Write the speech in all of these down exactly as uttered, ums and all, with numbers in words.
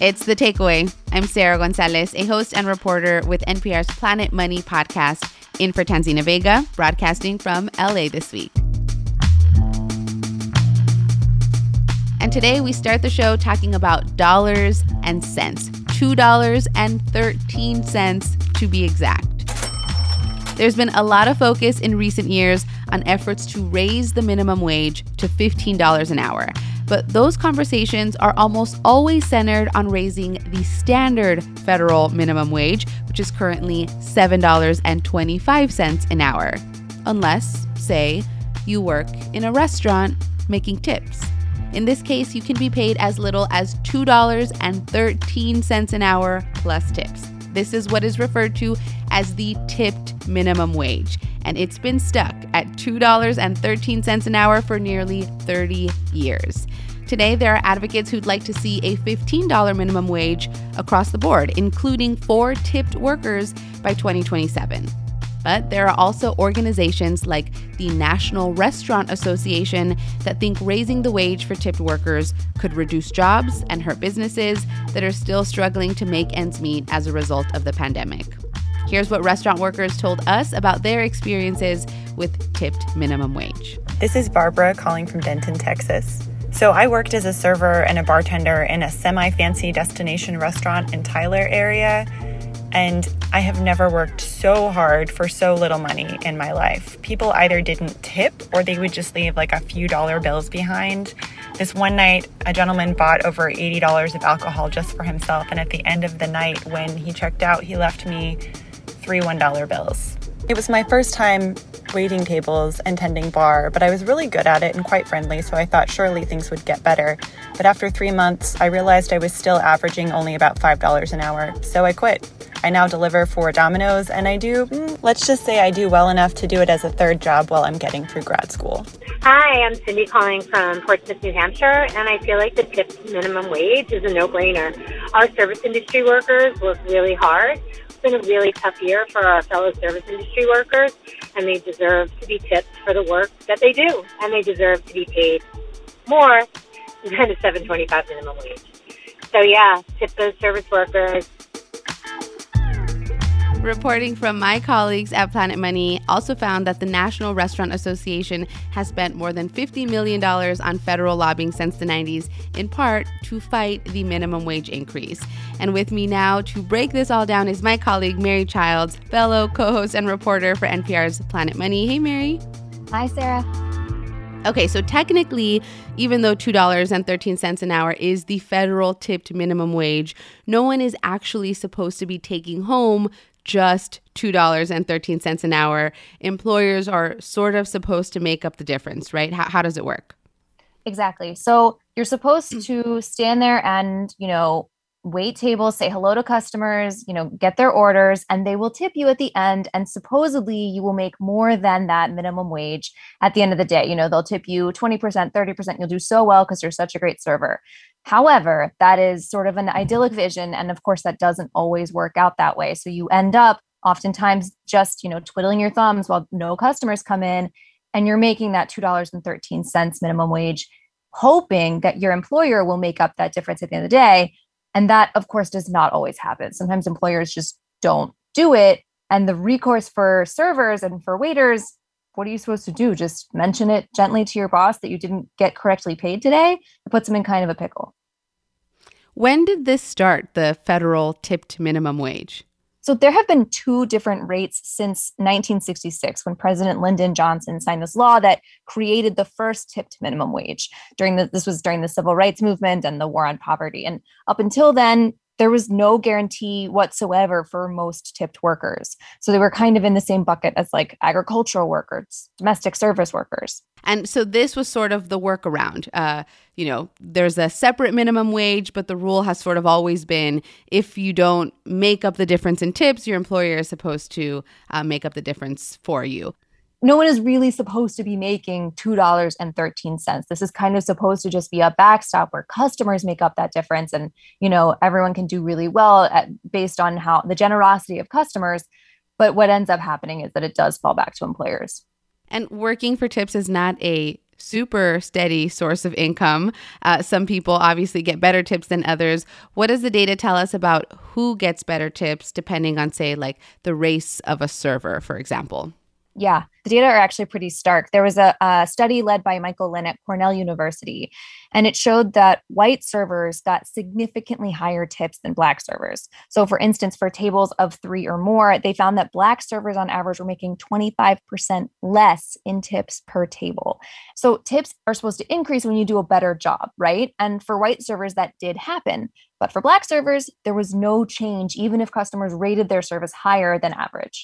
It's The Takeaway. I'm Sarah Gonzalez, a host and reporter with N P R's Planet Money podcast, in for Tanzina Vega, broadcasting from L A this week. And today we start the show talking about dollars and cents. two dollars and thirteen cents to be exact. There's been a lot of focus in recent years on efforts to raise the minimum wage to fifteen dollars an hour. But those conversations are almost always centered on raising the standard federal minimum wage, which is currently seven dollars and twenty-five cents an hour. Unless, say, you work in a restaurant making tips. In this case, you can be paid as little as two dollars and thirteen cents an hour plus tips. This is what is referred to as the tipped minimum wage, and it's been stuck at two dollars and thirteen cents an hour for nearly thirty years. Today, there are advocates who'd like to see a fifteen dollars minimum wage across the board, including for tipped workers by twenty twenty-seven. But there are also organizations like the National Restaurant Association that think raising the wage for tipped workers could reduce jobs and hurt businesses that are still struggling to make ends meet as a result of the pandemic. Here's what restaurant workers told us about their experiences with tipped minimum wage. This is Barbara calling from Denton, Texas. So I worked as a server and a bartender in a semi-fancy destination restaurant in Tyler area. And I have never worked so hard for so little money in my life. People either didn't tip or they would just leave like a few dollar bills behind. This one night, a gentleman bought over eighty dollars of alcohol just for himself. And at the end of the night, when he checked out, he left me three one dollar bills. It was my first time waiting tables and tending bar, but I was really good at it and quite friendly, so I thought surely things would get better. But after three months, I realized I was still averaging only about five dollars an hour, so I quit. I now deliver for Domino's, and I do, let's just say I do well enough to do it as a third job while I'm getting through grad school. Hi, I'm Cindy calling from Portsmouth, New Hampshire, and I feel like the tipped minimum wage is a no-brainer. Our service industry workers work really hard. It's been a really tough year for our fellow service industry workers, and they deserve to be tipped for the work that they do, and they deserve to be paid more than the seven twenty-five minimum wage. So yeah, tip those service workers. Reporting from my colleagues at Planet Money also found that the National Restaurant Association has spent more than fifty million dollars on federal lobbying since the nineties, in part to fight the minimum wage increase. And with me now to break this all down is my colleague, Mary Childs, fellow co-host and reporter for N P R's Planet Money. Hey, Mary. Hi, Sarah. Okay, so technically, even though two dollars and thirteen cents an hour is the federal tipped minimum wage, no one is actually supposed to be taking home just two dollars and thirteen cents an hour. Employers are sort of supposed to make up the difference, right? How, how does it work? Exactly. So you're supposed to stand there and, you know, wait tables, say hello to customers, you know, get their orders, and they will tip you at the end. And supposedly you will make more than that minimum wage at the end of the day. You know, they'll tip you twenty percent, thirty percent. You'll do so well because you're such a great server. However, that is sort of an idyllic vision. And of course, that doesn't always work out that way. So you end up oftentimes just, you know, twiddling your thumbs while no customers come in, and you're making that two dollars and thirteen cents minimum wage, hoping that your employer will make up that difference at the end of the day. And that, of course, does not always happen. Sometimes employers just don't do it. And the recourse for servers and for waiters, what are you supposed to do? Just mention it gently to your boss that you didn't get correctly paid today? It puts them in kind of a pickle. When did this start, the federal tipped minimum wage? So there have been two different rates since nineteen sixty-six, when President Lyndon Johnson signed this law that created the first tipped minimum wage. During the, this was during the civil rights movement and the war on poverty. And up until then, there was no guarantee whatsoever for most tipped workers. So they were kind of in the same bucket as like agricultural workers, domestic service workers. And so this was sort of the workaround. Uh, you know, there's a separate minimum wage, but the rule has sort of always been if you don't make up the difference in tips, your employer is supposed to uh, make up the difference for you. No one is really supposed to be making two dollars and thirteen cents. This is kind of supposed to just be a backstop where customers make up that difference. And, you know, everyone can do really well at, based on how the generosity of customers. But what ends up happening is that it does fall back to employers. And working for tips is not a super steady source of income. Uh, some people obviously get better tips than others. What does the data tell us about who gets better tips depending on, say, like the race of a server, for example? Yeah, the data are actually pretty stark. There was a, a study led by Michael Lynn at Cornell University, and it showed that white servers got significantly higher tips than black servers. So, for instance, for tables of three or more, they found that black servers on average were making twenty-five percent less in tips per table. So, tips are supposed to increase when you do a better job, right? And for white servers, that did happen. But for black servers, there was no change, even if customers rated their service higher than average.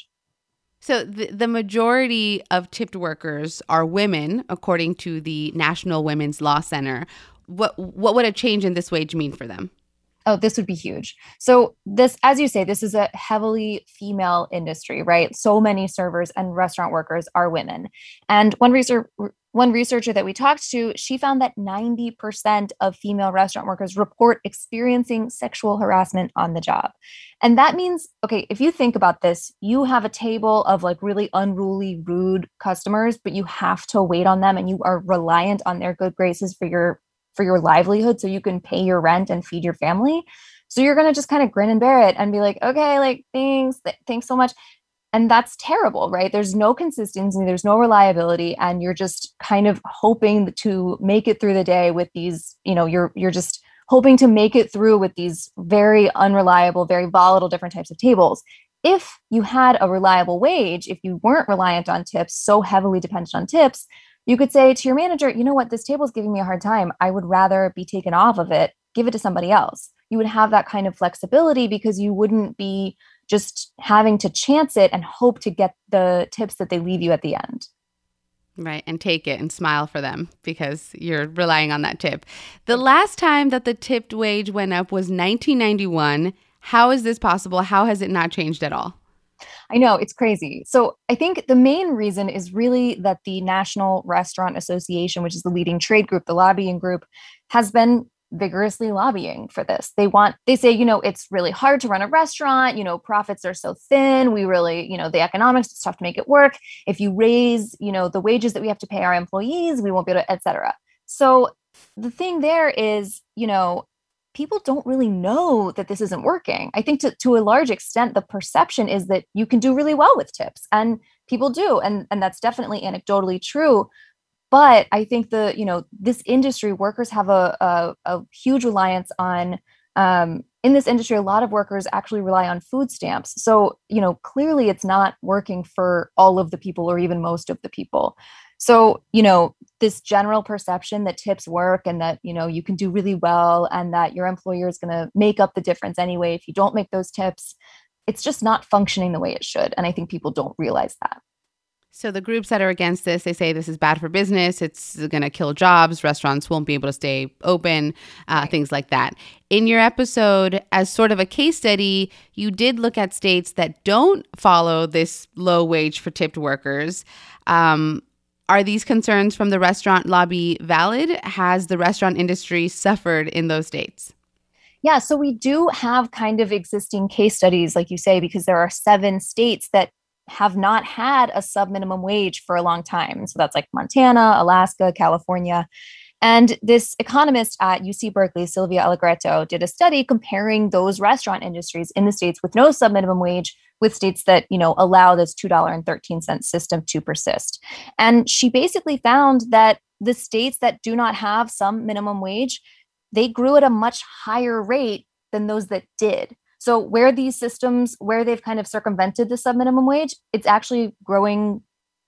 So the, the majority of tipped workers are women, according to the National Women's Law Center. What what would a change in this wage mean for them? Oh, this would be huge. So this, as you say, this is a heavily female industry, right? So many servers and restaurant workers are women. And one research, one researcher that we talked to, she found that ninety percent of female restaurant workers report experiencing sexual harassment on the job. And that means, okay, if you think about this, you have a table of like really unruly, rude customers, but you have to wait on them and you are reliant on their good graces for your for your livelihood so you can pay your rent and feed your family. So you're going to just kind of grin and bear it and be like, okay, like thanks, th- thanks so much. And that's terrible, right? There's no consistency, there's no reliability, and you're just kind of hoping to make it through the day with these, you know, you're you're just hoping to make it through with these very unreliable, very volatile different types of tables. If you had a reliable wage, if you weren't reliant on tips, so heavily dependent on tips, you could say to your manager, you know what, this table is giving me a hard time. I would rather be taken off of it, give it to somebody else. You would have that kind of flexibility because you wouldn't be just having to chance it and hope to get the tips that they leave you at the end. Right. And take it and smile for them because you're relying on that tip. The last time that the tipped wage went up was nineteen ninety-one. How is this possible? How has it not changed at all? I know, it's crazy. So I think the main reason is really that the National Restaurant Association, which is the leading trade group, the lobbying group, has been vigorously lobbying for this. They want, they say, you know, it's really hard to run a restaurant, you know, profits are so thin. We really, you know, the economics, it's tough to make it work. If you raise, you know, the wages that we have to pay our employees, we won't be able to, et cetera. So the thing there is, you know, people don't really know that this isn't working. I think to, to a large extent, the perception is that you can do really well with tips, and people do. And, and that's definitely anecdotally true. But I think the, you know, this industry, workers have a, a, a huge reliance on, um, in this industry, a lot of workers actually rely on food stamps. So, you know, clearly it's not working for all of the people or even most of the people. So, you know, this general perception that tips work and that, you know, you can do really well and that your employer is going to make up the difference anyway if you don't make those tips, it's just not functioning the way it should. And I think people don't realize that. So the groups that are against this, they say this is bad for business. It's going to kill jobs. Restaurants won't be able to stay open, uh, right. Things like that. In your episode, as sort of a case study, you did look at states that don't follow this low wage for tipped workers. Um, are these concerns from the restaurant lobby valid? Has the restaurant industry suffered in those states? Yeah, so we do have kind of existing case studies, like you say, because there are seven states that have not had a sub-minimum wage for a long time. So that's like Montana, Alaska, California. And this economist at U C Berkeley, Sylvia Allegretto, did a study comparing those restaurant industries in the states with no sub-minimum wage with states that, you know, allow this two dollars and thirteen cents system to persist. And she basically found that the states that do not have some minimum wage, they grew at a much higher rate than those that did. So where these systems, where they've kind of circumvented the sub-minimum wage, it's actually growing.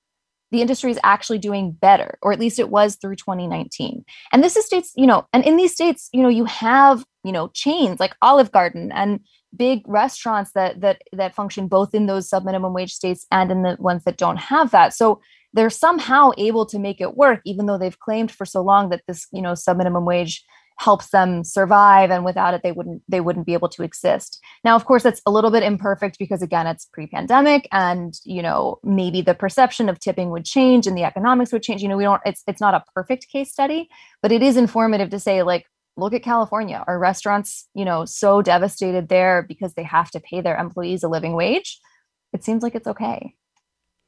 The industry is actually doing better, or at least it was through twenty nineteen. And this is states, you know, and in these states, you know, you have, you know, chains like Olive Garden and big restaurants that that that function both in those sub-minimum wage states and in the ones that don't have that. So they're somehow able to make it work, even though they've claimed for so long that this, you know, sub-minimum wage helps them survive, and without it, they wouldn't they wouldn't be able to exist. Now, of course, that's a little bit imperfect because, again, it's pre-pandemic, and you know maybe the perception of tipping would change and the economics would change. You know, we don't. It's it's not a perfect case study, but it is informative to say, like, look at California. Are restaurants, you know, so devastated there because they have to pay their employees a living wage? It seems like it's okay.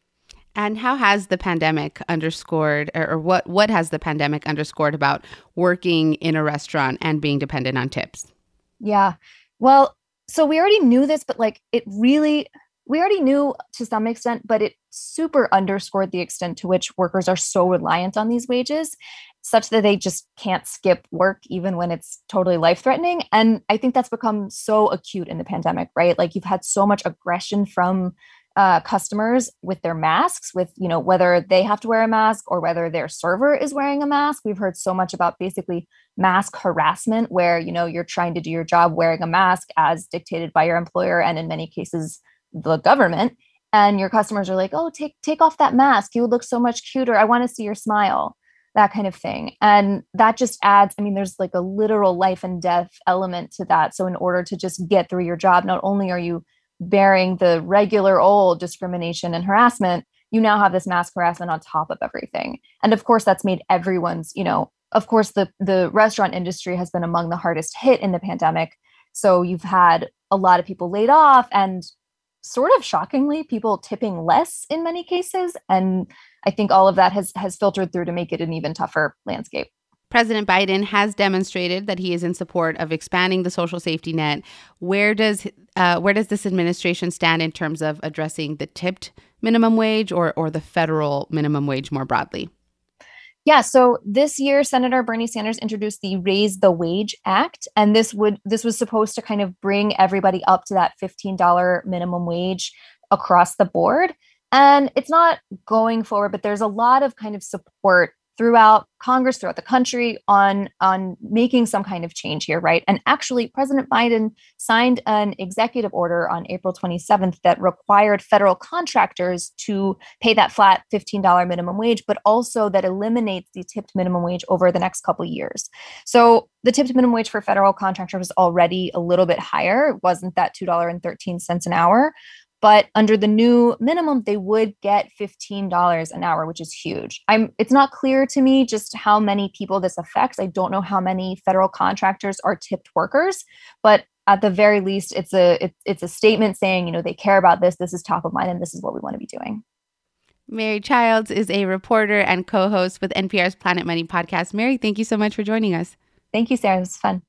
And how has the pandemic underscored, or, or what, what has the pandemic underscored about working in a restaurant and being dependent on tips? Yeah. Well, so we already knew this, but like it really, we already knew to some extent, but it super underscored the extent to which workers are so reliant on these wages, such that they just can't skip work even when it's totally life-threatening. And I think that's become so acute in the pandemic, right? Like you've had so much aggression from uh, customers with their masks, with, you know, whether they have to wear a mask or whether their server is wearing a mask. We've heard so much about basically mask harassment, where, you know, you're trying to do your job wearing a mask as dictated by your employer, and in many cases, the government. And your customers are like, oh, take, take off that mask. You would look so much cuter. I want to see your smile, that kind of thing. And that just adds, I mean, there's like a literal life and death element to that. So in order to just get through your job, not only are you bearing the regular old discrimination and harassment, you now have this mask harassment on top of everything. And of course, that's made everyone's, you know, of course, the, the restaurant industry has been among the hardest hit in the pandemic. So you've had a lot of people laid off, and sort of shockingly, people tipping less in many cases. And I think all of that has has filtered through to make it an even tougher landscape. President Biden has demonstrated that he is in support of expanding the social safety net. Where does uh, where does this administration stand in terms of addressing the tipped minimum wage or or the federal minimum wage more broadly? Yeah, so this year, Senator Bernie Sanders introduced the Raise the Wage Act, and this would this was supposed to kind of bring everybody up to that fifteen dollars minimum wage across the board. And it's not going forward, but there's a lot of kind of support throughout Congress, throughout the country on, on making some kind of change here, right? And actually, President Biden signed an executive order on April twenty-seventh that required federal contractors to pay that flat fifteen dollars minimum wage, but also that eliminates the tipped minimum wage over the next couple of years. So the tipped minimum wage for federal contractors was already a little bit higher. It wasn't that two dollars and thirteen cents an hour. But under the new minimum, they would get fifteen dollars an hour, which is huge. I'm, it's not clear to me just how many people this affects. I don't know how many federal contractors are tipped workers, but at the very least, it's a it, it's a statement saying, you know, they care about this. This is top of mind, and this is what we want to be doing. Mary Childs is a reporter and co-host with N P R's Planet Money podcast. Mary, thank you so much for joining us. Thank you, Sarah. It was fun.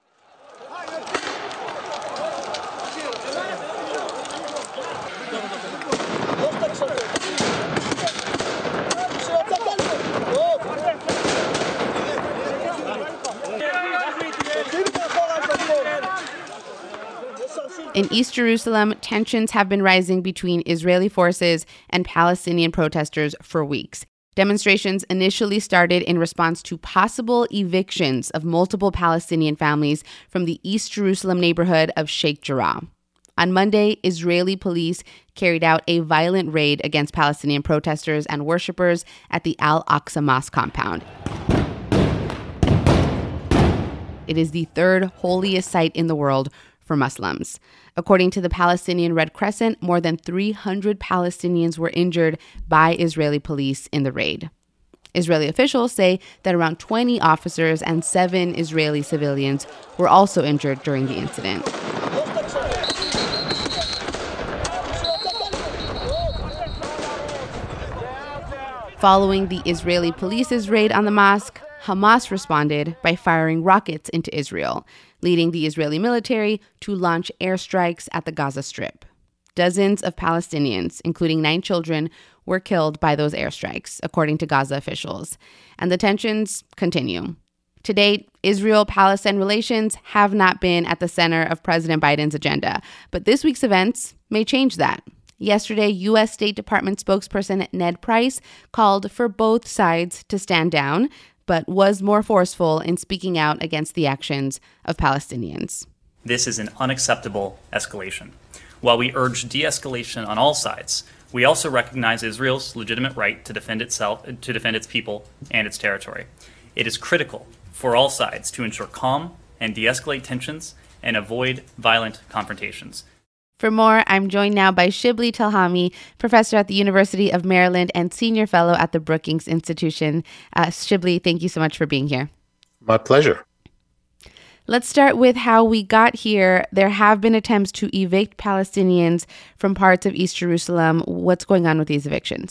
In East Jerusalem, tensions have been rising between Israeli forces and Palestinian protesters for weeks. Demonstrations initially started in response to possible evictions of multiple Palestinian families from the East Jerusalem neighborhood of Sheikh Jarrah. On Monday, Israeli police carried out a violent raid against Palestinian protesters and worshipers at the Al-Aqsa Mosque compound. It is the third holiest site in the world for Muslims. According to the Palestinian Red Crescent, more than three hundred Palestinians were injured by Israeli police in the raid. Israeli officials say that around twenty officers and seven Israeli civilians were also injured during the incident. Following the Israeli police's raid on the mosque, Hamas responded by firing rockets into Israel, leading the Israeli military to launch airstrikes at the Gaza Strip. Dozens of Palestinians, including nine children, were killed by those airstrikes, according to Gaza officials. And the tensions continue. To date, Israel-Palestine relations have not been at the center of President Biden's agenda, but this week's events may change that. Yesterday, U S State Department spokesperson Ned Price called for both sides to stand down, but was more forceful in speaking out against the actions of Palestinians. This is an unacceptable escalation. While we urge de-escalation on all sides, we also recognize Israel's legitimate right to defend itself, to defend its people and its territory. It is critical for all sides to ensure calm and de-escalate tensions and avoid violent confrontations. For more, I'm joined now by Shibli Telhami, professor at the University of Maryland and senior fellow at the Brookings Institution. Uh, Shibli, thank you so much for being here. My pleasure. Let's start with how we got here. There have been attempts to evict Palestinians from parts of East Jerusalem. What's going on with these evictions?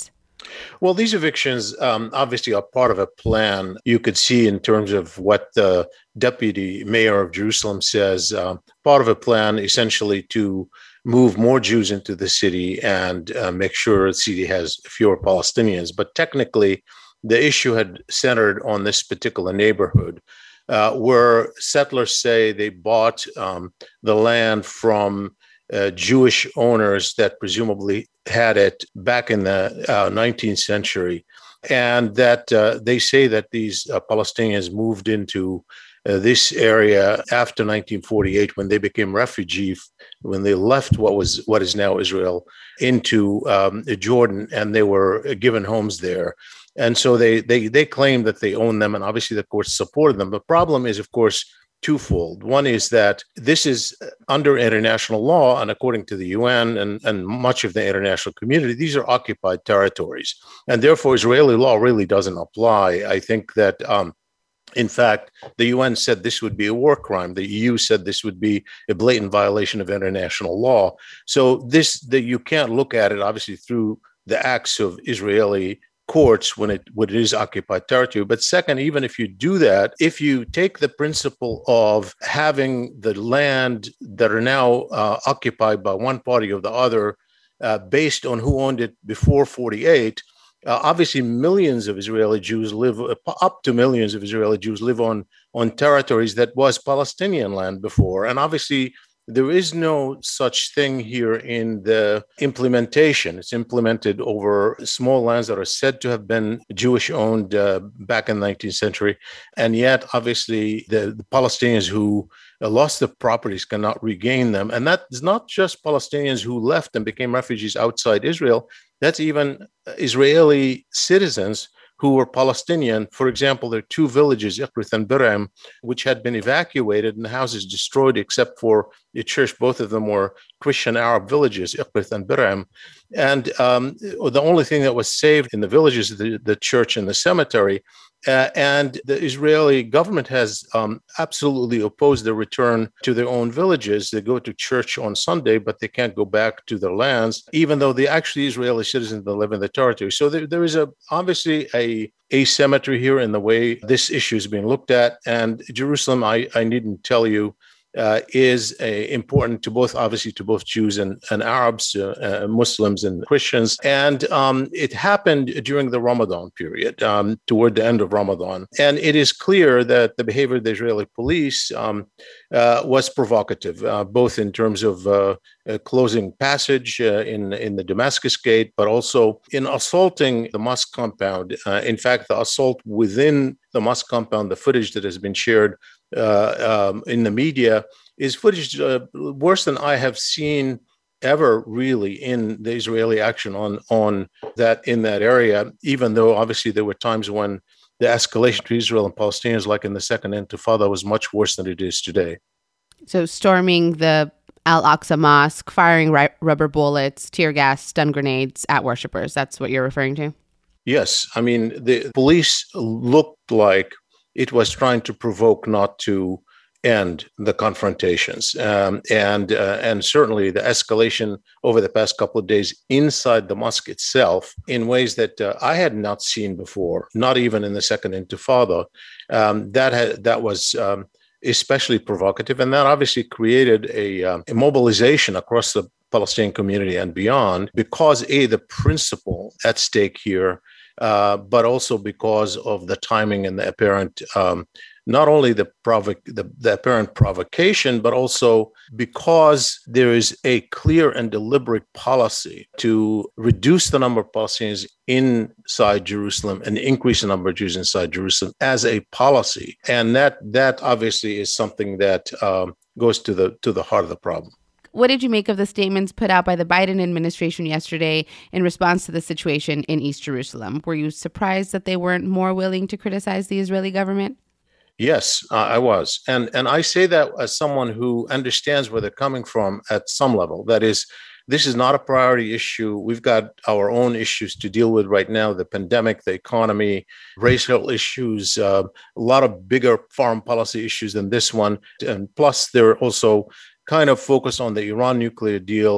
Well, these evictions um, obviously are part of a plan. You could see in terms of what the deputy mayor of Jerusalem says, um, part of a plan essentially to move more Jews into the city and uh, make sure the city has fewer Palestinians. But technically, the issue had centered on this particular neighborhood, uh, where settlers say they bought um, the land from uh, Jewish owners that presumably had it back in the uh, nineteenth century, and that uh, they say that these uh, Palestinians moved into uh, this area after nineteen forty-eight, when they became refugees, when they left what was what is now Israel into um, Jordan, and they were given homes there. And so they they they claim that they own them, and obviously the courts supported them. The problem is, of course, twofold. One is that this is under international law, and according to the U N and, and much of the international community, these are occupied territories. And therefore, Israeli law really doesn't apply. I think that, um, in fact, the U N said this would be a war crime. The E U said this would be a blatant violation of international law. So this, that you can't look at it, obviously, through the acts of Israeli courts when it when it is occupied territory. But second, even if you do that, if you take the principle of having the land that are now uh, occupied by one party or the other uh, based on who owned it before forty-eight, uh, obviously millions of Israeli Jews live, uh, up to millions of Israeli Jews live on, on territories that was Palestinian land before. And obviously, there is no such thing here in the implementation. It's implemented over small lands that are said to have been Jewish owned uh, back in the nineteenth century. And yet, obviously, the, the Palestinians who uh, lost the properties cannot regain them. And that is not just Palestinians who left and became refugees outside Israel. That's even Israeli citizens who were Palestinian. For example, there are two villages, Iqrith and Biram, which had been evacuated and the houses destroyed except for a church. Both of them were Christian Arab villages, Iqrith and Biram. And um, the only thing that was saved in the villages is the, the church and the cemetery. Uh, and the Israeli government has um, absolutely opposed their return to their own villages. They go to church on Sunday, but they can't go back to their lands, even though they actually Israeli citizens that live in the territory. So there, there is a obviously a asymmetry here in the way this issue is being looked at. And Jerusalem, I, I needn't tell you, Uh, is uh, important to both, obviously, to both Jews and, and Arabs, uh, uh, Muslims and Christians. And um, it happened during the Ramadan period, um, toward the end of Ramadan. And it is clear that the behavior of the Israeli police um, uh, was provocative, uh, both in terms of uh, uh, closing passage uh, in, in the Damascus Gate, but also in assaulting the mosque compound. Uh, in fact, the assault within the mosque compound, the footage that has been shared Uh, um, in the media is footage uh, worse than I have seen ever really in the Israeli action on on that in that area, even though obviously there were times when the escalation to Israel and Palestinians, like in the Second Intifada, was much worse than it is today. So storming the Al-Aqsa Mosque, firing ri- rubber bullets, tear gas, stun grenades at worshipers. That's what you're referring to? Yes. I mean, the police looked like it was trying to provoke, not to end the confrontations. Um, and uh, and certainly the escalation over the past couple of days inside the mosque itself in ways that uh, I had not seen before, not even in the Second Intifada, um, that, had, that was um, especially provocative. And that obviously created a, um, a mobilization across the Palestinian community and beyond, because A, the principle at stake here, Uh, but also because of the timing and the apparent, um, not only the, provo- the, the apparent provocation, but also because there is a clear and deliberate policy to reduce the number of Palestinians inside Jerusalem and increase the number of Jews inside Jerusalem as a policy. And that that obviously is something that um, goes to the to the heart of the problem. What did you make of the statements put out by the Biden administration yesterday in response to the situation in East Jerusalem? Were you surprised that they weren't more willing to criticize the Israeli government? Yes, uh, I was. And, and I say that as someone who understands where they're coming from at some level. That is, this is not a priority issue. We've got our own issues to deal with right now, the pandemic, the economy, racial issues, uh, a lot of bigger foreign policy issues than this one. And plus, they're also kind of focus on the Iran nuclear deal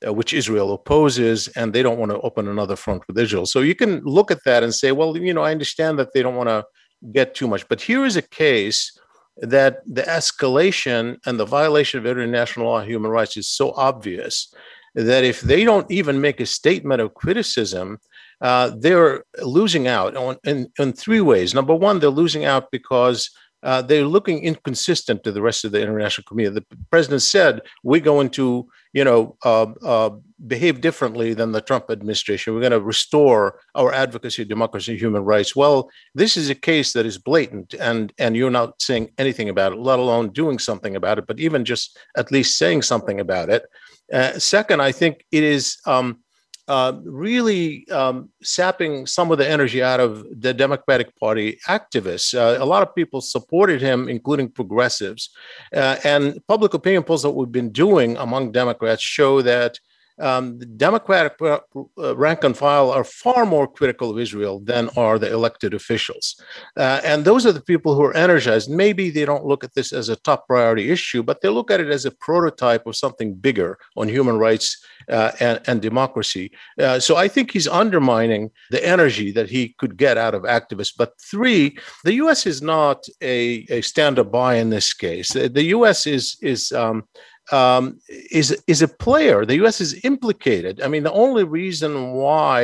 uh, which Israel opposes, and they don't want to open another front with Israel. So you can look at that and say, well, you know, I understand that they don't want to get too much. But here is a case that the escalation and the violation of international law and human rights is so obvious that if they don't even make a statement of criticism, uh, they're losing out on in, in three ways. Number one, they're losing out because uh, they're looking inconsistent to the rest of the international community. The president said, we're going to, you know, uh, uh, behave differently than the Trump administration. We're going to restore our advocacy, democracy, human rights. Well, this is a case that is blatant, and, and you're not saying anything about it, let alone doing something about it, but even just at least saying something about it. Uh, second, I think it is um, uh, really um, sapping some of the energy out of the Democratic Party activists. Uh, a lot of people supported him, including progressives. Uh, and public opinion polls that we've been doing among Democrats show that Um, the Democratic uh, rank and file are far more critical of Israel than are the elected officials. Uh, and those are the people who are energized. Maybe they don't look at this as a top priority issue, but they look at it as a prototype of something bigger on human rights uh, and, and democracy. Uh, so I think he's undermining the energy that he could get out of activists. But three, the U S is not a, a stand-up by in this case. The U S is, is um, Um, is is a player. The U S is implicated. I mean, the only reason why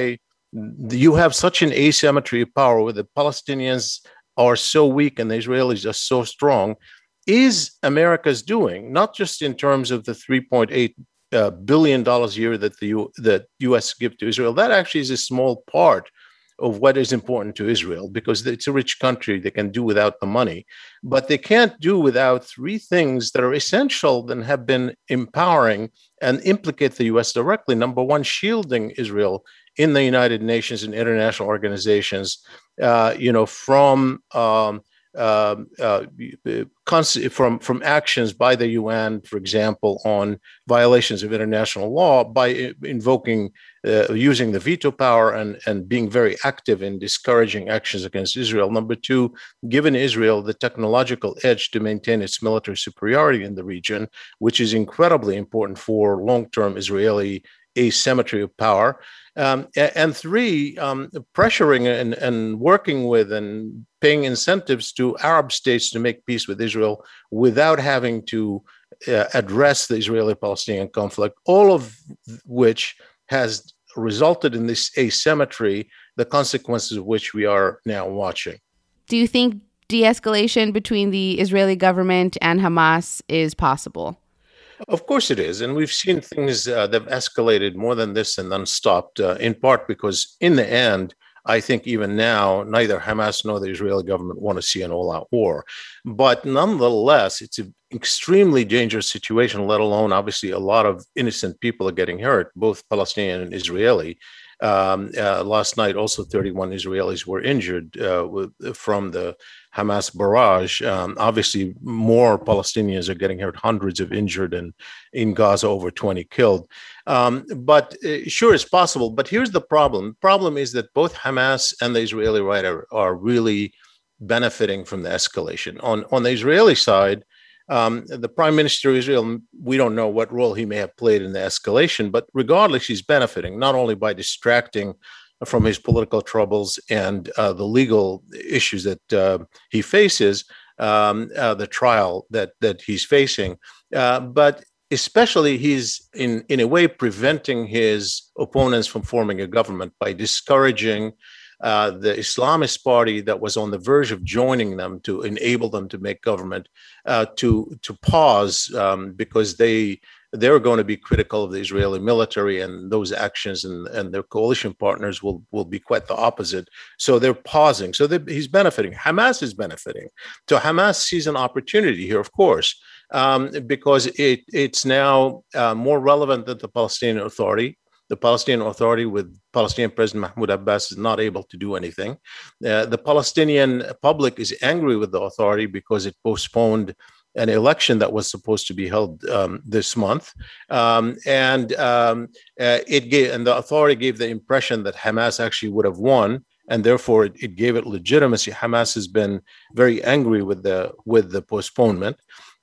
you have such an asymmetry of power, where the Palestinians are so weak and the Israelis are so strong, is America's doing, not just in terms of the three point eight uh, billion dollars a year that the U, that U S give to Israel. That actually is a small part of what is important to Israel, because it's a rich country. They can do without the money, but they can't do without three things that are essential and have been empowering and implicate the U S directly. Number one, shielding Israel in the United Nations and international organizations, uh, you know, from um, uh, uh, from from actions by the U N, for example, on violations of international law, by invoking Uh, using the veto power and, and being very active in discouraging actions against Israel. Number two, giving Israel the technological edge to maintain its military superiority in the region, which is incredibly important for long-term Israeli asymmetry of power. Um, and three, um, pressuring and, and working with and paying incentives to Arab states to make peace with Israel without having to uh, address the Israeli-Palestinian conflict, all of which has resulted in this asymmetry, the consequences of which we are now watching. Do you think de-escalation between the Israeli government and Hamas is possible? Of course it is. And we've seen things uh, that have escalated more than this and then stopped, uh, in part because in the end, I think even now, neither Hamas nor the Israeli government want to see an all-out war. But nonetheless, it's an extremely dangerous situation, let alone, obviously, a lot of innocent people are getting hurt, both Palestinian and Israeli. Um, uh, last night, also thirty-one Israelis were injured uh, with, from the Hamas barrage. Um, obviously, more Palestinians are getting hurt, hundreds of injured, and in Gaza, over twenty killed. Um, but uh, sure, it's possible. But here's the problem. The problem is that both Hamas and the Israeli right are, are really benefiting from the escalation. On, on the Israeli side, Um, the prime minister of Israel, we don't know what role he may have played in the escalation, but regardless, he's benefiting not only by distracting from his political troubles and uh, the legal issues that uh, he faces, um, uh, the trial that that he's facing, uh, but especially he's in, in a way preventing his opponents from forming a government by discouraging Uh, the Islamist party that was on the verge of joining them to enable them to make government, uh, to to pause um, because they they're going to be critical of the Israeli military and those actions, and, and their coalition partners will will be quite the opposite. So they're pausing. So he's benefiting. Hamas is benefiting. So Hamas sees an opportunity here, of course, um, because it it's now uh, more relevant than the Palestinian Authority. The Palestinian Authority with Palestinian President Mahmoud Abbas is not able to do anything. Uh, the Palestinian public is angry with the authority because it postponed an election that was supposed to be held um, this month. Um, and um, uh, it gave, and the authority gave the impression that Hamas actually would have won, and therefore it, it gave it legitimacy. Hamas has been very angry with the with the postponement.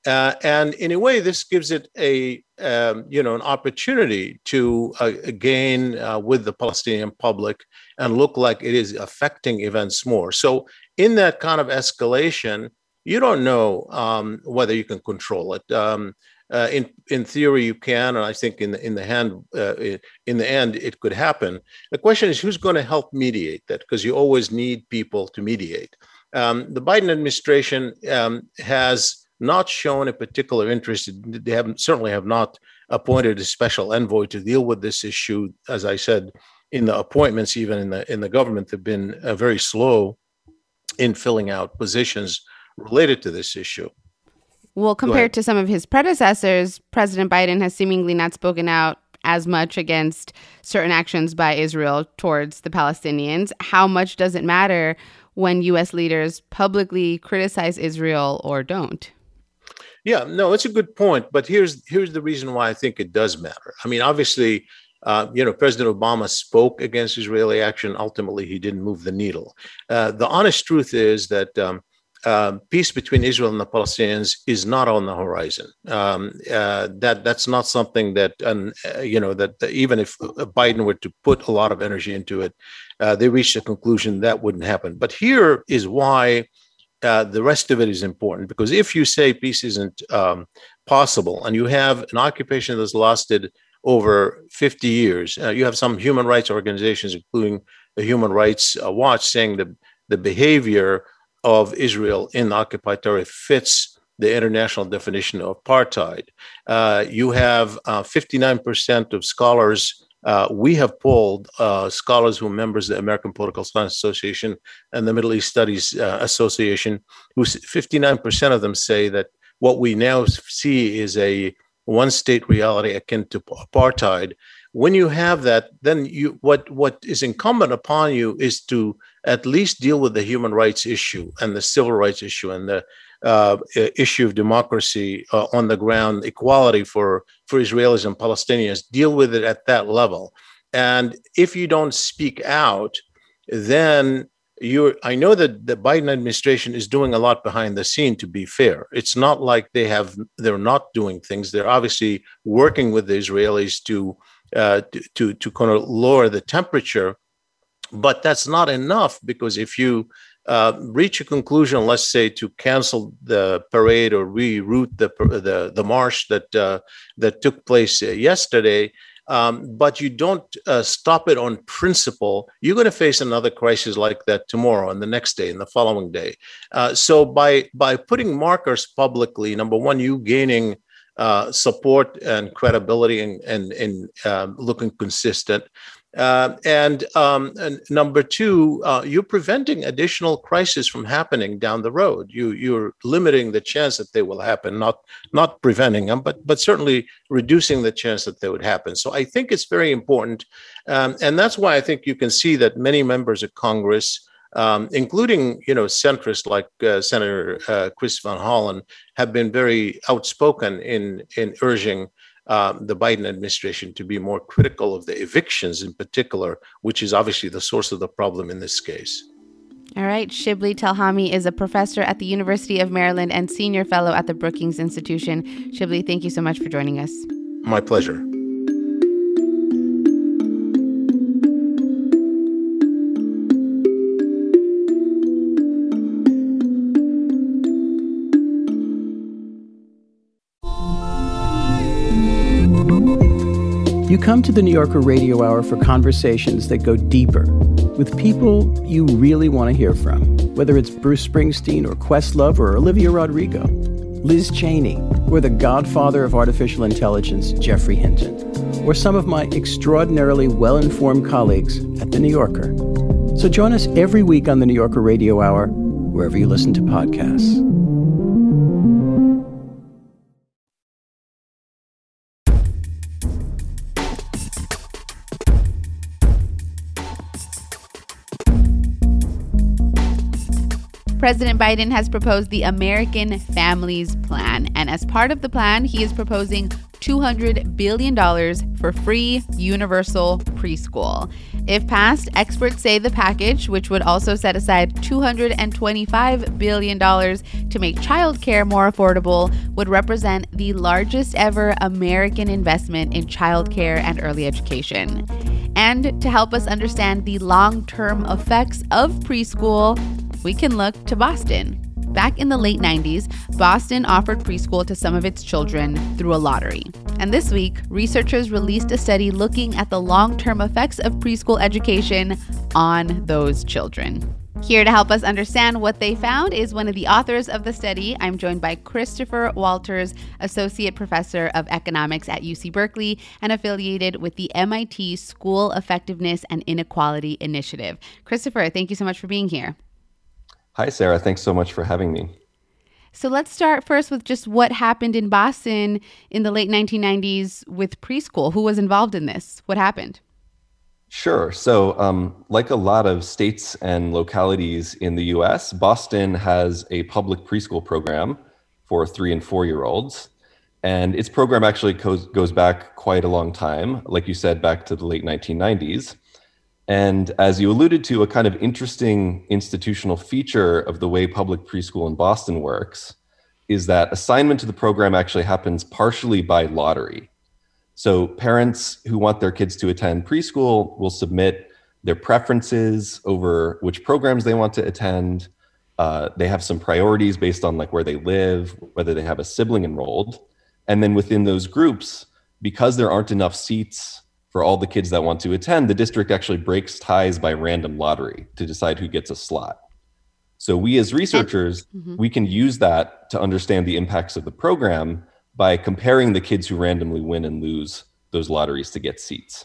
Uh, and in a way, this gives it a um, you know an opportunity to uh, gain uh, with the Palestinian public and look like it is affecting events more. So in that kind of escalation, you don't know um, whether you can control it. Um, uh, in in theory, you can, and I think in the in the hand uh, in the end, it could happen. The question is, who's going to help mediate that? Because you always need people to mediate. Um, the Biden administration um, has not shown a particular interest. They have certainly have not appointed a special envoy to deal with this issue. As I said, in the appointments, even in the in the government, they've been uh, very slow in filling out positions related to this issue. Well, compared to some of his predecessors, President Biden has seemingly not spoken out as much against certain actions by Israel towards the Palestinians. How much does it matter when U S leaders publicly criticize Israel or don't? Yeah, no, it's a good point. But here's here's the reason why I think it does matter. I mean, obviously, uh, you know, President Obama spoke against Israeli action. Ultimately, he didn't move the needle. Uh, the honest truth is that um, uh, peace between Israel and the Palestinians is not on the horizon. Um, uh, that that's not something that, um, uh, you know, that even if Biden were to put a lot of energy into it, uh, they reached a conclusion that wouldn't happen. But here is why. Uh, the rest of it is important, because if you say peace isn't um, possible and you have an occupation that's lasted over fifty years, uh, you have some human rights organizations, including the Human Rights uh, Watch, saying that the behavior of Israel in the occupied territory fits the international definition of apartheid. Uh, you have uh, fifty-nine percent of scholars. Uh, we have polled uh, scholars who are members of the American Political Science Association and the Middle East Studies uh, Association, who fifty-nine percent of them say that what we now see is a one-state reality akin to apartheid. When you have that, then you what what is incumbent upon you is to at least deal with the human rights issue and the civil rights issue and the uh, issue of democracy uh, on the ground, equality for, for Israelis and Palestinians. Deal with it at that level. And if you don't speak out, then you're, I know that the Biden administration is doing a lot behind the scene, to be fair. It's not like they have, they're not doing things. They're obviously working with the Israelis to, uh, to, to, to kind of lower the temperature. But that's not enough, because if you uh, reach a conclusion, let's say to cancel the parade or reroute the the, the march that uh, that took place yesterday, um, but you don't uh, stop it on principle, you're going to face another crisis like that tomorrow and the next day and the following day. Uh, so by by putting markers publicly, number one, you gaining uh, support and credibility and and, and uh, looking consistent. Uh, and, um, and number two, uh, you're preventing additional crises from happening down the road. You, you're limiting the chance that they will happen, not not preventing them, but but certainly reducing the chance that they would happen. So I think it's very important, um, and that's why I think you can see that many members of Congress, um, including you know centrists like uh, Senator uh, Chris Van Hollen, have been very outspoken in in urging Um, the Biden administration to be more critical of the evictions in particular, which is obviously the source of the problem in this case. All right. Shibli Telhami is a professor at the University of Maryland and senior fellow at the Brookings Institution. Shibli, thank you so much for joining us. My pleasure. You come to the New Yorker Radio Hour for conversations that go deeper with people you really want to hear from, whether it's Bruce Springsteen or Questlove or Olivia Rodrigo, Liz Cheney, or the godfather of artificial intelligence, Geoffrey Hinton, or some of my extraordinarily well-informed colleagues at The New Yorker. So join us every week on the New Yorker Radio Hour, wherever you listen to podcasts. President Biden has proposed the American Families Plan, and as part of the plan, he is proposing two hundred billion dollars for free universal preschool. If passed, experts say the package, which would also set aside two hundred twenty-five billion dollars to make childcare more affordable, would represent the largest ever American investment in childcare and early education. And to help us understand the long-term effects of preschool, we can look to Boston. Back in the late nineties, Boston offered preschool to some of its children through a lottery. And this week, researchers released a study looking at the long-term effects of preschool education on those children. Here to help us understand what they found is one of the authors of the study. I'm joined by Christopher Walters, Associate Professor of Economics at U C Berkeley and affiliated with the M I T School Effectiveness and Inequality Initiative. Christopher, thank you so much for being here. Hi, Sarah. Thanks so much for having me. So let's start first with just what happened in Boston in the late nineteen nineties with preschool. Who was involved in this? What happened? Sure. So um, like a lot of states and localities in the U S, Boston has a public preschool program for three and four-year-olds. And its program actually goes, goes back quite a long time, like you said, back to the late nineteen nineties. And as you alluded to, a kind of interesting institutional feature of the way public preschool in Boston works is that assignment to the program actually happens partially by lottery. So parents who want their kids to attend preschool will submit their preferences over which programs they want to attend. Uh, they have some priorities based on like where they live, whether they have a sibling enrolled. And then within those groups, because there aren't enough seats for all the kids that want to attend, the district actually breaks ties by random lottery to decide who gets a slot. So we as researchers, mm-hmm. we can use that to understand the impacts of the program by comparing the kids who randomly win and lose those lotteries to get seats.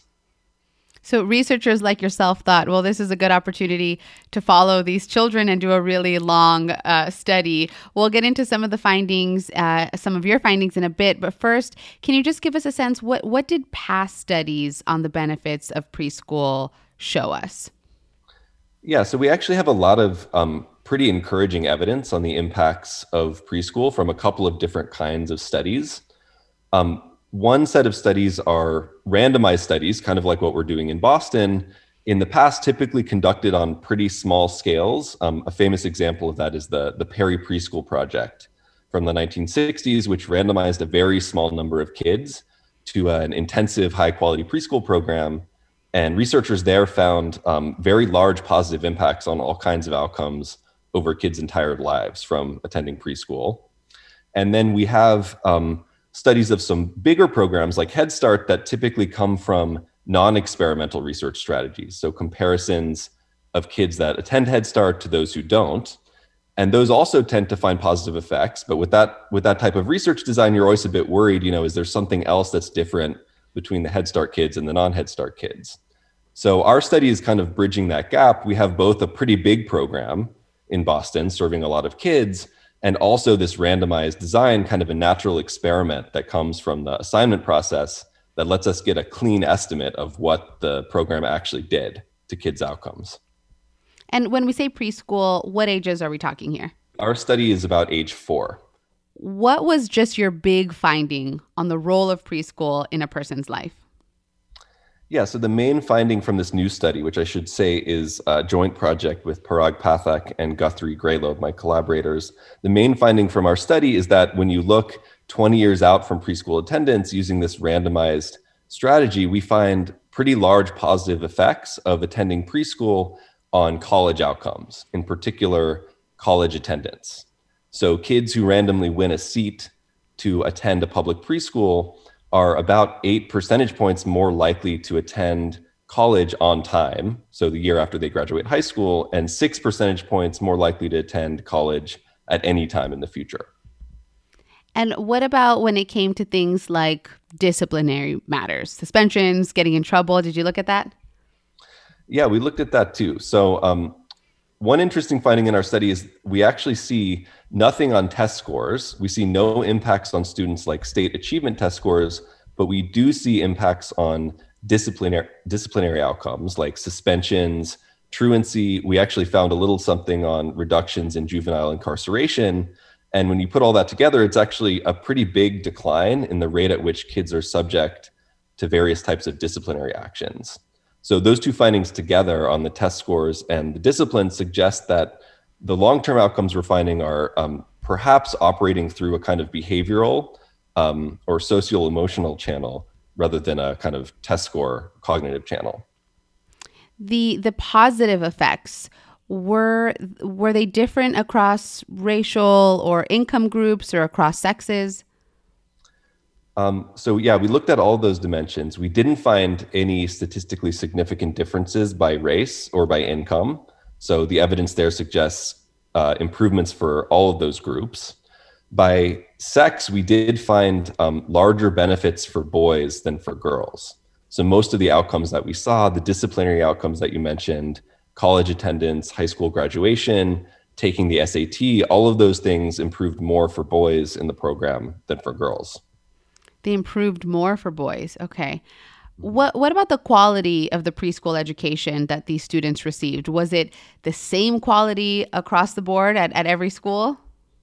So researchers like yourself thought, well, this is a good opportunity to follow these children and do a really long uh, study. We'll get into some of the findings, uh, some of your findings in a bit. But first, can you just give us a sense, what, what did past studies on the benefits of preschool show us? Yeah, so we actually have a lot of um, pretty encouraging evidence on the impacts of preschool from a couple of different kinds of studies. Um, One set of studies are randomized studies, kind of like what we're doing in Boston, in the past typically conducted on pretty small scales. Um, a famous example of that is the, the Perry Preschool Project from the nineteen sixties, which randomized a very small number of kids to uh, an intensive high-quality preschool program. And researchers there found um, very large positive impacts on all kinds of outcomes over kids' entire lives from attending preschool. And then we have um, studies of some bigger programs like Head Start that typically come from non-experimental research strategies. So comparisons of kids that attend Head Start to those who don't. And those also tend to find positive effects. But with that, with that type of research design, you're always a bit worried, you know, is there something else that's different between the Head Start kids and the non-Head Start kids? So our study is kind of bridging that gap. We have both a pretty big program in Boston serving a lot of kids, and also this randomized design, kind of a natural experiment that comes from the assignment process that lets us get a clean estimate of what the program actually did to kids' outcomes. And when we say preschool, what ages are we talking here? Our study is about age four. What was just your big finding on the role of preschool in a person's life? Yeah, so the main finding from this new study, which I should say is a joint project with Parag Pathak and Guthrie Graylobe, my collaborators, the main finding from our study is that when you look twenty years out from preschool attendance using this randomized strategy, we find pretty large positive effects of attending preschool on college outcomes, in particular, college attendance. So kids who randomly win a seat to attend a public preschool are about eight percentage points more likely to attend college on time, so the year after they graduate high school, and six percentage points more likely to attend college at any time in the future. And what about when it came to things like disciplinary matters, suspensions, getting in trouble? Did you look at that? Yeah, we looked at that too. So um, one interesting finding in our study is we actually see nothing on test scores. We see no impacts on students like state achievement test scores, but we do see impacts on disciplinary disciplinary outcomes like suspensions, truancy. We actually found a little something on reductions in juvenile incarceration. And when you put all that together, it's actually a pretty big decline in the rate at which kids are subject to various types of disciplinary actions. So those two findings together on the test scores and the disciplines suggest that the long-term outcomes we're finding are um, perhaps operating through a kind of behavioral um, or social emotional channel rather than a kind of test score cognitive channel. The the positive effects, were were they different across racial or income groups or across sexes? Um, so yeah, we looked at all those dimensions. We didn't find any statistically significant differences by race or by income. So the evidence there suggests uh, improvements for all of those groups. By sex, we did find um, larger benefits for boys than for girls. So most of the outcomes that we saw, the disciplinary outcomes that you mentioned, college attendance, high school graduation, taking the S A T, all of those things improved more for boys in the program than for girls. They improved more for boys. Okay. What what about the quality of the preschool education that these students received? Was it the same quality across the board at, at every school?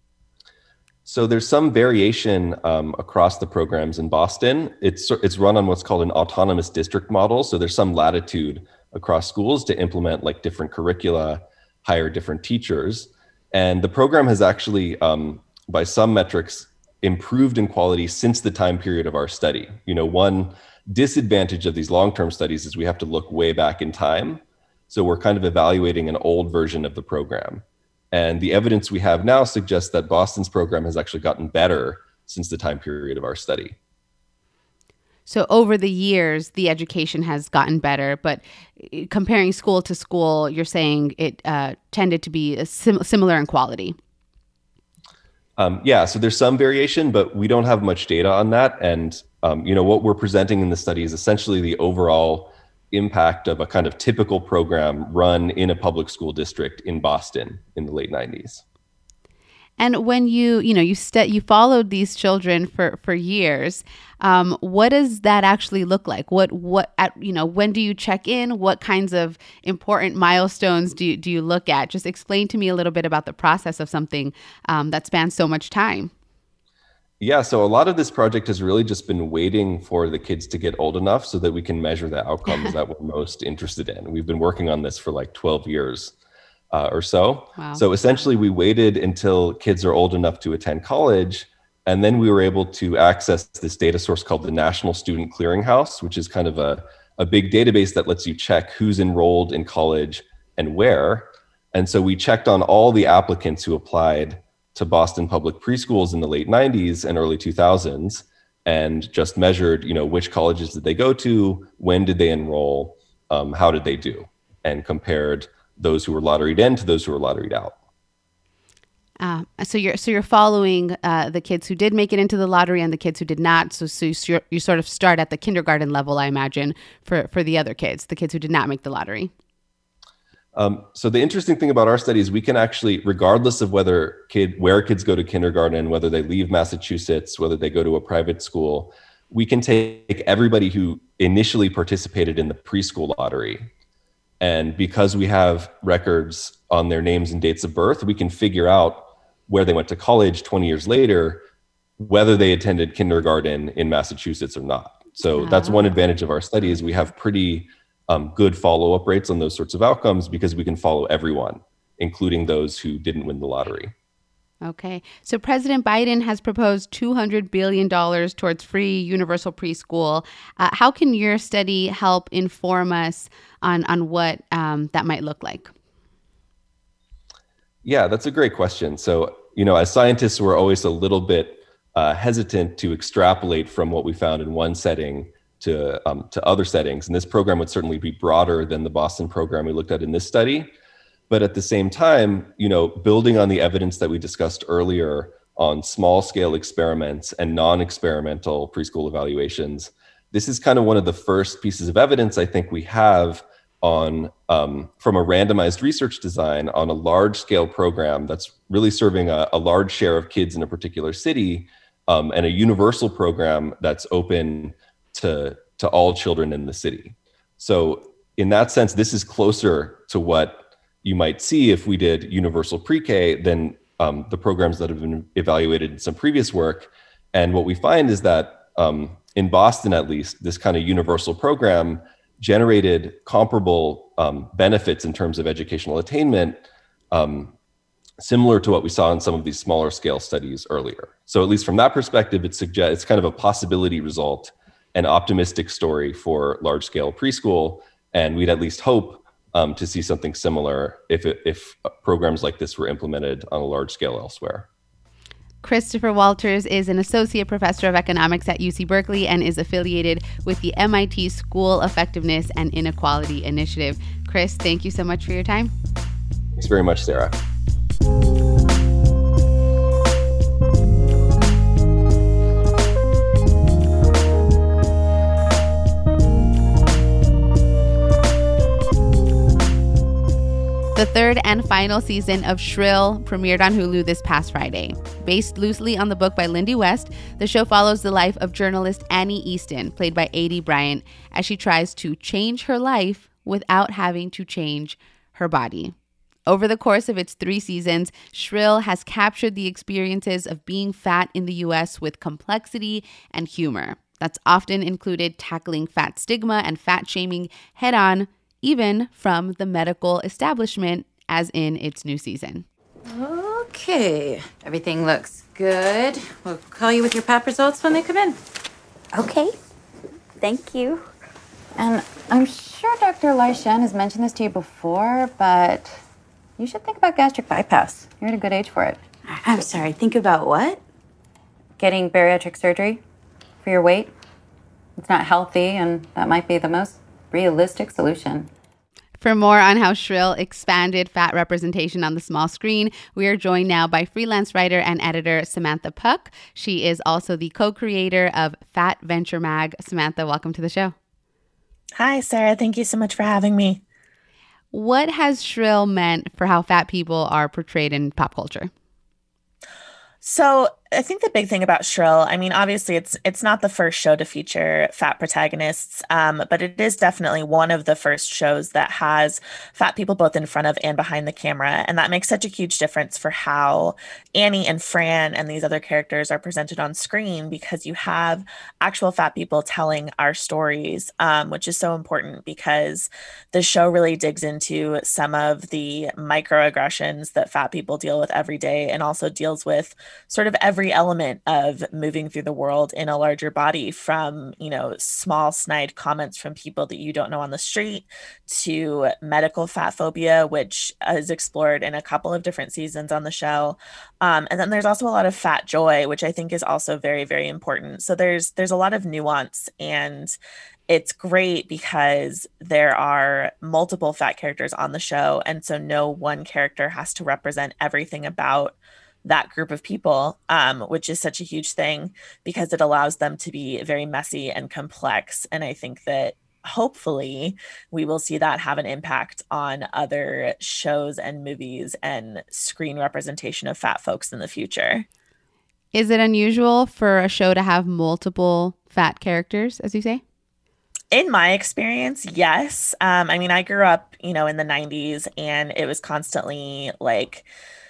So there's some variation um, across the programs in Boston. It's it's run on what's called an autonomous district model. So there's some latitude across schools to implement like different curricula, hire different teachers. And the program has actually, um, by some metrics, improved in quality since the time period of our study. You know, one disadvantage of these long-term studies is we have to look way back in time. So we're kind of evaluating an old version of the program. And the evidence we have now suggests that Boston's program has actually gotten better since the time period of our study. So over the years, the education has gotten better, but comparing school to school, you're saying it uh, tended to be a sim- similar in quality. Um, yeah, so there's some variation, but we don't have much data on that. And um, you know, what we're presenting in the study is essentially the overall impact of a kind of typical program run in a public school district in Boston in the late nineties. And when you, you know, you st- you followed these children for, for years, um, what does that actually look like? What, what, at, you know, when do you check in? What kinds of important milestones do you, do you look at? Just explain to me a little bit about the process of something um, that spans so much time. Yeah, so a lot of this project has really just been waiting for the kids to get old enough so that we can measure the outcomes that we're most interested in. We've been working on this for like twelve years. Uh, or so. Wow. So essentially we waited until kids are old enough to attend college, and then we were able to access this data source called the National Student Clearinghouse, which is kind of a, a big database that lets you check who's enrolled in college and where. And so we checked on all the applicants who applied to Boston public preschools in the late nineties and early two thousands, and just measured, you know, which colleges did they go to, when did they enroll, um, how did they do, and compared those who were lotteried in to those who were lotteried out. Uh, so you're so you're following uh, the kids who did make it into the lottery and the kids who did not. So, so you you sort of start at the kindergarten level, I imagine, for, for the other kids, the kids who did not make the lottery. Um, so the interesting thing about our study is we can actually, regardless of whether kid where kids go to kindergarten, whether they leave Massachusetts, whether they go to a private school, we can take everybody who initially participated in the preschool lottery. And because we have records on their names and dates of birth, we can figure out where they went to college twenty years later, whether they attended kindergarten in Massachusetts or not. So that's one advantage of our study is we have pretty um, good follow-up rates on those sorts of outcomes because we can follow everyone, including those who didn't win the lottery. Okay. So President Biden has proposed two hundred billion dollars towards free universal preschool. Uh, how can your study help inform us on, on what um, that might look like? Yeah, that's a great question. So, you know, as scientists, we're always a little bit uh, hesitant to extrapolate from what we found in one setting to, um, to other settings. And this program would certainly be broader than the Boston program we looked at in this study. But at the same time, you know, building on the evidence that we discussed earlier on small scale experiments and non-experimental preschool evaluations, this is kind of one of the first pieces of evidence I think we have on um, from a randomized research design on a large scale program that's really serving a, a large share of kids in a particular city, um, and a universal program that's open to, to all children in the city. So in that sense, this is closer to what you might see if we did universal pre-K than um, the programs that have been evaluated in some previous work. And what we find is that um, in Boston, at least, this kind of universal program generated comparable um, benefits in terms of educational attainment, um, similar to what we saw in some of these smaller scale studies earlier. So at least from that perspective, it suggests it's kind of a possibility result, an optimistic story for large scale preschool. And we'd at least hope um, to see something similar if, it, if programs like this were implemented on a large scale elsewhere. Christopher Walters is an associate professor of economics at U C Berkeley and is affiliated with the M I T School Effectiveness and Inequality Initiative. Chris, thank you so much for your time. Thanks very much, Sarah. The third and final season of Shrill premiered on Hulu this past Friday. Based loosely on the book by Lindy West, the show follows the life of journalist Annie Easton, played by Aidy Bryant, as she tries to change her life without having to change her body. Over the course of its three seasons, Shrill has captured the experiences of being fat in the U S with complexity and humor. That's often included tackling fat stigma and fat shaming head-on, even from the medical establishment, as in its new season. Okay, everything looks good. We'll call you with your pap results when they come in. Okay, thank you. And I'm sure Doctor Lai Shen has mentioned this to you before, but you should think about gastric bypass. You're at a good age for it. I'm sorry, think about what? Getting bariatric surgery for your weight. It's not healthy, and that might be the most realistic solution. For more on how Shrill expanded fat representation on the small screen, we are joined now by freelance writer and editor Samantha Puck. She is also the co-creator of Fat Venture Mag. Samantha, welcome to the show. Hi, Sarah. Thank you so much for having me. What has Shrill meant for how fat people are portrayed in pop culture? So I think the big thing about Shrill, I mean, obviously it's it's not the first show to feature fat protagonists, um, but it is definitely one of the first shows that has fat people both in front of and behind the camera. And that makes such a huge difference for how Annie and Fran and these other characters are presented on screen, because you have actual fat people telling our stories, um, which is so important because the show really digs into some of the microaggressions that fat people deal with every day, and also deals with sort of every element of moving through the world in a larger body, from, you know, small snide comments from people that you don't know on the street to medical fat phobia, which is explored in a couple of different seasons on the show. Um, and then there's also a lot of fat joy, which I think is also very, very important. So there's there's a lot of nuance, and it's great because there are multiple fat characters on the show. And so no one character has to represent everything about that group of people, um, which is such a huge thing because it allows them to be very messy and complex. And I think that hopefully we will see that have an impact on other shows and movies and screen representation of fat folks in the future. Is it unusual for a show to have multiple fat characters, as you say? In my experience, yes. Um, I mean, I grew up, you know, in the nineties, and it was constantly like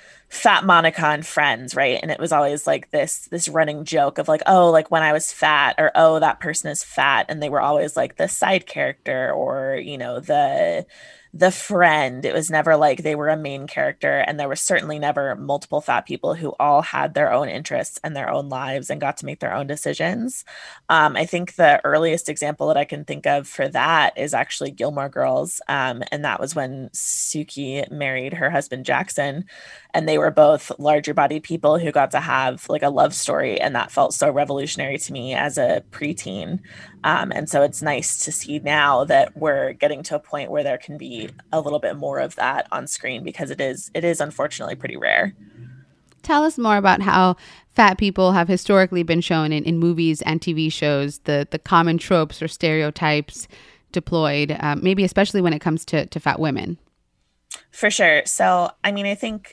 Fat Monica and Friends, right? And it was always like this this running joke of like, oh, like when I was fat, or oh, that person is fat. And they were always like the side character, or, you know, the the friend. It was never like they were a main character. And there was certainly never multiple fat people who all had their own interests and their own lives and got to make their own decisions. Um, I think the earliest example that I can think of for that is actually Gilmore Girls. Um, and that was when Suki married her husband, Jackson. And they were both larger bodied people who got to have like a love story. And that felt so revolutionary to me as a preteen. Um, and so it's nice to see now that we're getting to a point where there can be a little bit more of that on screen, because it is it is unfortunately pretty rare. Tell us more about how fat people have historically been shown in, in movies and T V shows, the, the common tropes or stereotypes deployed, um, maybe especially when it comes to, to fat women. For sure. So, I mean, I think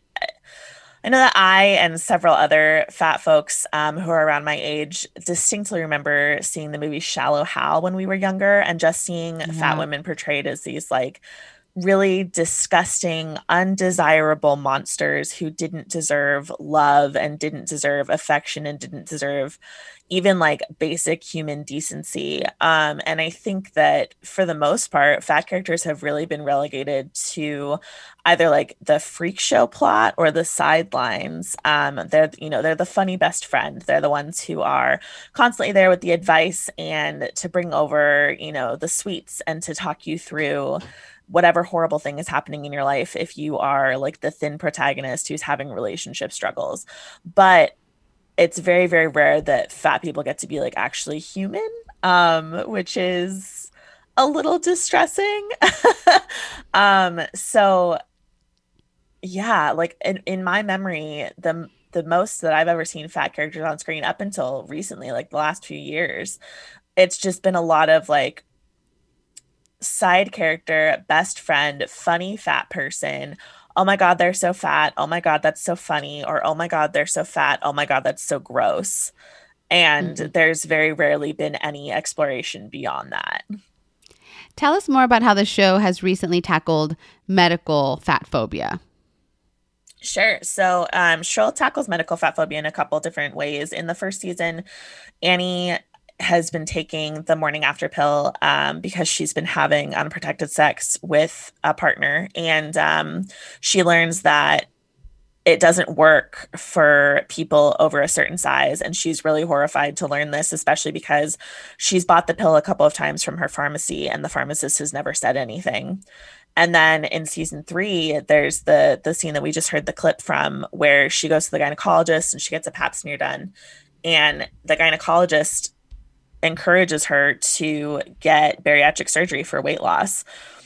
I know that I and several other fat folks um, who are around my age distinctly remember seeing the movie Shallow Hal when we were younger, and just seeing yeah. fat women portrayed as these like really disgusting, undesirable monsters who didn't deserve love and didn't deserve affection and didn't deserve even like basic human decency. Um, and I think that for the most part, fat characters have really been relegated to either like the freak show plot or the sidelines. Um, they're, you know, they're the funny best friend. They're the ones who are constantly there with the advice and to bring over, you know, the sweets and to talk you through whatever horrible thing is happening in your life if you are like the thin protagonist who's having relationship struggles. But it's very, very rare that fat people get to be like actually human, um, which is a little distressing. um, so yeah, like in, in my memory, the the most that I've ever seen fat characters on screen up until recently, like the last few years, it's just been a lot of like side character, best friend, funny fat person. Oh my God, they're so fat. Oh my God, that's so funny. Or, oh my God, they're so fat. Oh my God, that's so gross. And mm-hmm. there's very rarely been any exploration beyond that. Tell us more about how the show has recently tackled medical fat phobia. Sure. So um, Shrill tackles medical fat phobia in a couple different ways. In the first season, Annie has been taking the morning after pill um, because she's been having unprotected sex with a partner. And um, she learns that it doesn't work for people over a certain size. And she's really horrified to learn this, especially because she's bought the pill a couple of times from her pharmacy and the pharmacist has never said anything. And then in season three, there's the the scene that we just heard the clip from where she goes to the gynecologist and she gets a pap smear done. And the gynecologist encourages her to get bariatric surgery for weight loss.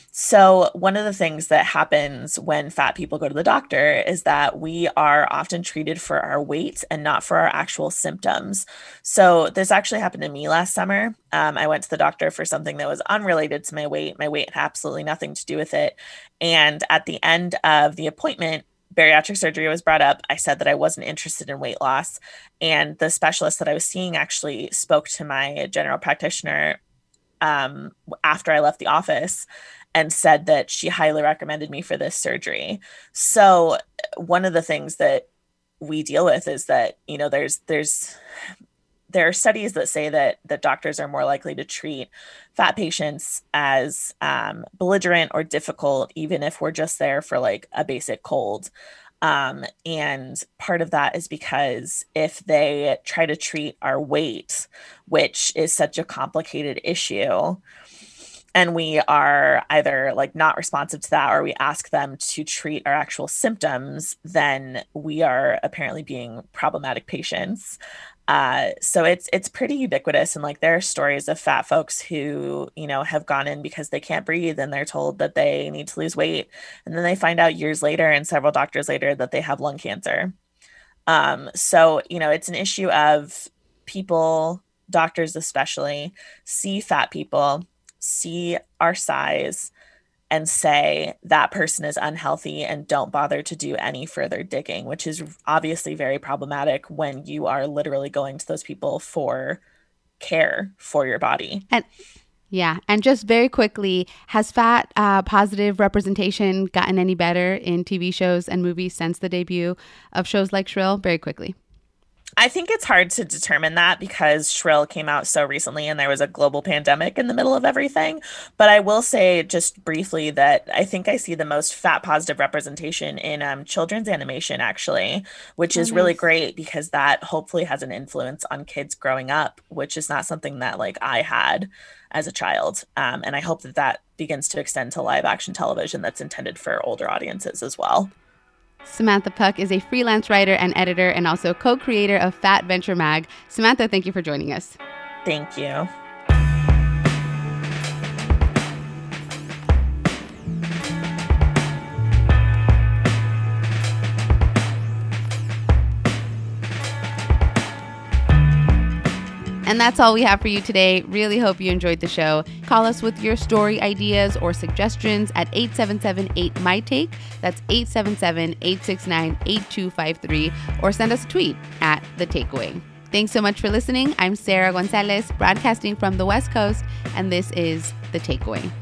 So one of the things that happens when fat people go to the doctor is that we are often treated for our weight and not for our actual symptoms. So this actually happened to me last summer. Um, I went to the doctor for something that was unrelated to my weight. My weight had absolutely nothing to do with it. And at the end of the appointment, bariatric surgery was brought up. I said that I wasn't interested in weight loss. And the specialist that I was seeing actually spoke to my general practitioner um, after I left the office and said that she highly recommended me for this surgery. So one of the things that we deal with is that, you know, there's, there's, there are studies that say that that doctors are more likely to treat fat patients as um, belligerent or difficult, even if we're just there for like a basic cold. Um, and part of that is because if they try to treat our weight, which is such a complicated issue, and we are either like not responsive to that or we ask them to treat our actual symptoms, then we are apparently being problematic patients. Uh, so it's it's pretty ubiquitous. And like there are stories of fat folks who, you know, have gone in because they can't breathe and they're told that they need to lose weight. And then they find out years later and several doctors later that they have lung cancer. Um, so, you know, it's an issue of people, doctors especially, see fat people, see our size and say that person is unhealthy and don't bother to do any further digging, which is obviously very problematic when you are literally going to those people for care for your body. And yeah. And just very quickly, has fat uh, positive representation gotten any better in T V shows and movies since the debut of shows like Shrill? Very quickly. I think it's hard to determine that because Shrill came out so recently and there was a global pandemic in the middle of everything. But I will say just briefly that I think I see the most fat positive representation in um, children's animation, actually, which is oh, nice. Really great because that hopefully has an influence on kids growing up, which is not something that like I had as a child. Um, and I hope that that begins to extend to live action television that's intended for older audiences as well. Samantha Puck is a freelance writer and editor and also co-creator of Fat Venture Mag. Samantha, thank you for joining us. Thank you. And that's all we have for you today. Really hope you enjoyed the show. Call us with your story ideas or suggestions at eight seven seven eight M Y Take. That's eight seven seven eight six nine eight two five three. Or send us a tweet at The Takeaway. Thanks so much for listening. I'm Sarah Gonzalez, broadcasting from the West Coast, and this is The Takeaway.